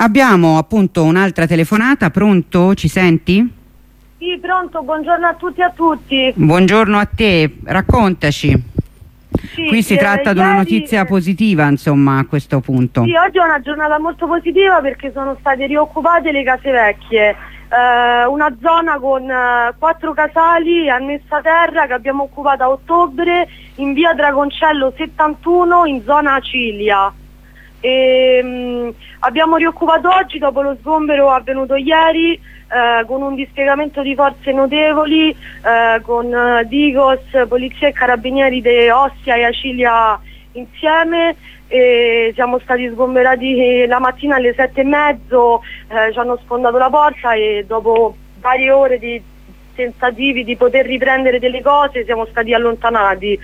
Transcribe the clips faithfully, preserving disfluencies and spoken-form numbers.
Abbiamo appunto un'altra telefonata. Pronto? Ci senti? Sì, pronto, buongiorno a tutti e a tutti. Buongiorno a te, raccontaci. Sì, Qui si eh, tratta di ieri, una notizia positiva, insomma, a questo punto. Sì, oggi è una giornata molto positiva perché sono state rioccupate le case vecchie, eh, una zona con eh, quattro casali annessa terra che abbiamo occupato a ottobre in via Dragoncello settantuno in zona Acilia. E, mh, abbiamo rioccupato oggi dopo lo sgombero avvenuto ieri eh, con un dispiegamento di forze notevoli, eh, con eh, Digos, polizia e carabinieri di Ostia e Acilia insieme. E siamo stati sgomberati la mattina alle sette e mezzo, eh, ci hanno sfondato la porta e dopo varie ore di tentativi di poter riprendere delle cose siamo stati allontanati.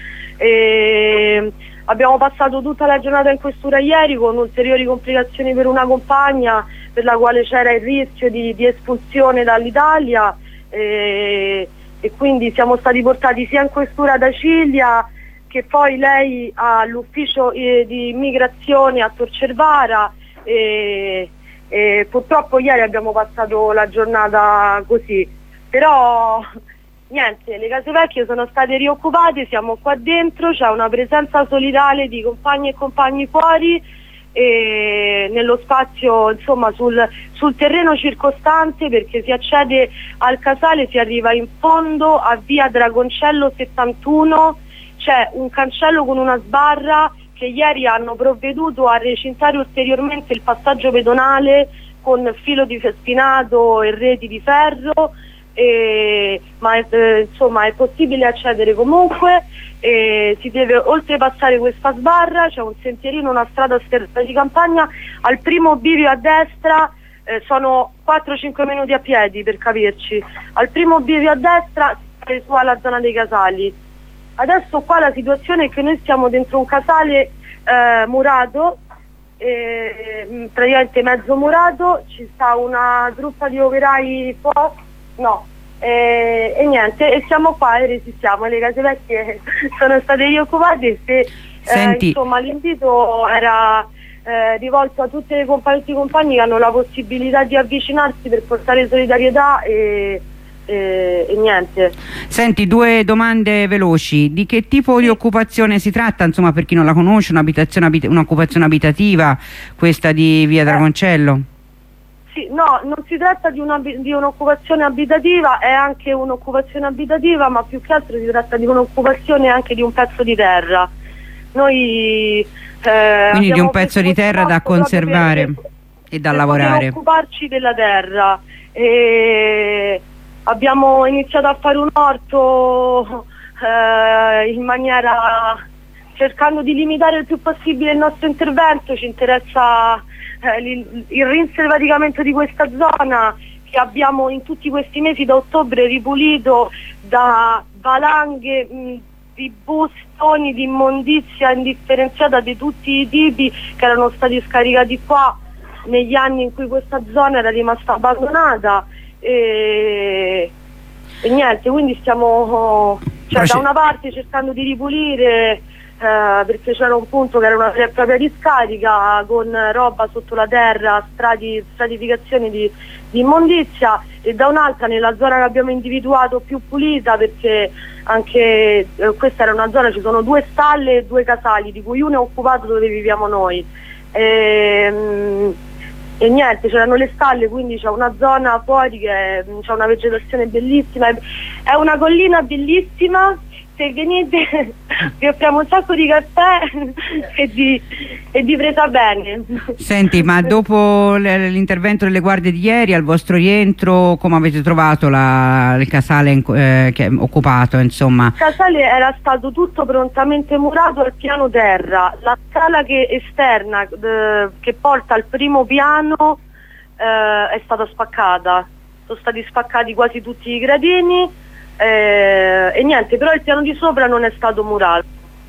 E abbiamo passato tutta la giornata in questura ieri con ulteriori complicazioni per una compagna per la quale c'era il rischio di, di espulsione dall'Italia, e, e quindi siamo stati portati sia in questura ad Acilia che poi lei all'ufficio eh, di immigrazione a Torcervara, e, e purtroppo ieri abbiamo passato la giornata così, però niente, le case vecchie sono state rioccupate, siamo qua dentro, c'è una presenza solidale di compagni e compagni fuori e nello spazio, insomma sul, sul terreno circostante, perché si accede al casale, si arriva in fondo a via Dragoncello settantuno, c'è un cancello con una sbarra che ieri hanno provveduto a recintare ulteriormente il passaggio pedonale con filo di spinato e reti di ferro. E, ma eh, insomma è possibile accedere comunque, e si deve oltrepassare questa sbarra, c'è un sentierino, una strada sterrata di campagna, al primo bivio a destra eh, sono quattro cinque minuti a piedi per capirci, al primo bivio a destra si su alla zona dei casali. Adesso qua la situazione è che noi stiamo dentro un casale eh, murato, eh, praticamente mezzo murato, ci sta una gruppa di operai fuori. No, eh, e niente, e siamo qua e resistiamo, le case vecchie sono state rioccupate e eh, insomma l'invito era eh, rivolto a tutte le compagnie e compagni che hanno la possibilità di avvicinarsi per portare solidarietà e, e, e niente. Senti, due domande veloci: di che tipo sì. di occupazione si tratta, insomma, per chi non la conosce, un'abitazione abit- un'occupazione abitativa questa di via Dragoncello? Eh. Sì, no, non si tratta di, una, di un'occupazione abitativa, è anche un'occupazione abitativa, ma più che altro si tratta di un'occupazione anche di un pezzo di terra. Noi eh, quindi di un pezzo di terra da conservare per, e da per lavorare. Per occuparci della terra. E abbiamo iniziato a fare un orto eh, in maniera, cercando di limitare il più possibile il nostro intervento. Ci interessa il, il rinselvaticamento di questa zona che abbiamo in tutti questi mesi da ottobre ripulito da valanghe mh, di bustoni di immondizia indifferenziata di tutti i tipi che erano stati scaricati qua negli anni in cui questa zona era rimasta abbandonata, e, e niente, quindi stiamo cioè, da una parte cercando di ripulire Eh, perché c'era un punto che era una vera e propria discarica con roba sotto la terra, strati, stratificazioni di, di immondizia, e da un'altra nella zona che abbiamo individuato più pulita, perché anche eh, questa era una zona, ci sono due stalle e due casali, di cui uno è occupato dove viviamo noi. E, mh, e niente, c'erano le stalle, quindi c'è una zona fuori che c'è una vegetazione bellissima, è una collina bellissima. Se venite vi offriamo un sacco di caffè e di, e di presa bene. Senti, ma dopo l'intervento delle guardie di ieri, al vostro rientro, come avete trovato la, il casale eh, che è occupato, insomma? Il casale era stato tutto prontamente murato al piano terra, la scala che esterna eh, che porta al primo piano eh, è stata spaccata, sono stati spaccati quasi tutti i gradini. Eh, e niente, però il piano di sopra non è stato murato.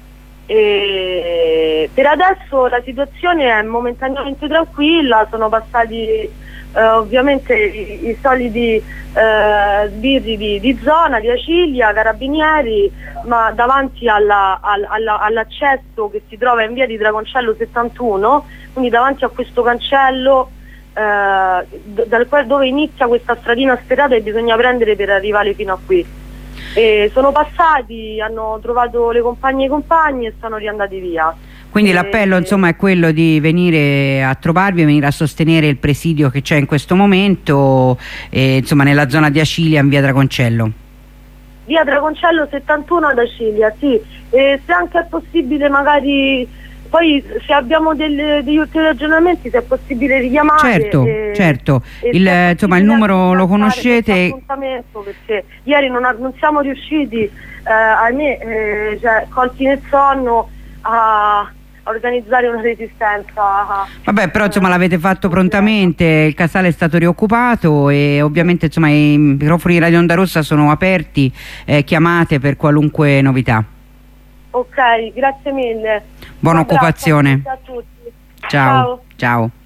E per adesso la situazione è momentaneamente tranquilla, sono passati eh, ovviamente i, i soliti eh, birri di, di zona, di Acilia, carabinieri, ma davanti alla, alla, alla, all'accesso che si trova in via di Dragoncello settantuno, quindi davanti a questo cancello eh, dal, dove inizia questa stradina sterrata e bisogna prendere per arrivare fino a qui. E sono passati, hanno trovato le compagne e i compagni e sono riandati via. Quindi e... l'appello insomma è quello di venire a trovarvi, venire a sostenere il presidio che c'è in questo momento, eh, insomma nella zona di Acilia in via Dragoncello. Via Dragoncello settantuno ad Acilia, sì, e se anche è possibile magari, poi se abbiamo delle, degli ulteriori aggiornamenti, se è possibile richiamare. Certo, e, certo, e il, insomma il numero lo conoscete. Perché ieri non, non siamo riusciti, eh, ahimè, eh, cioè, colti nel sonno, a... organizzare una resistenza. Vabbè, però insomma l'avete fatto prontamente, il casale è stato rioccupato e ovviamente insomma i microfoni di Radio Onda Rossa sono aperti, eh, chiamate per qualunque novità. Ok, grazie mille. Buona Un abbraccio occupazione. a tutti. Ciao. Ciao. Ciao.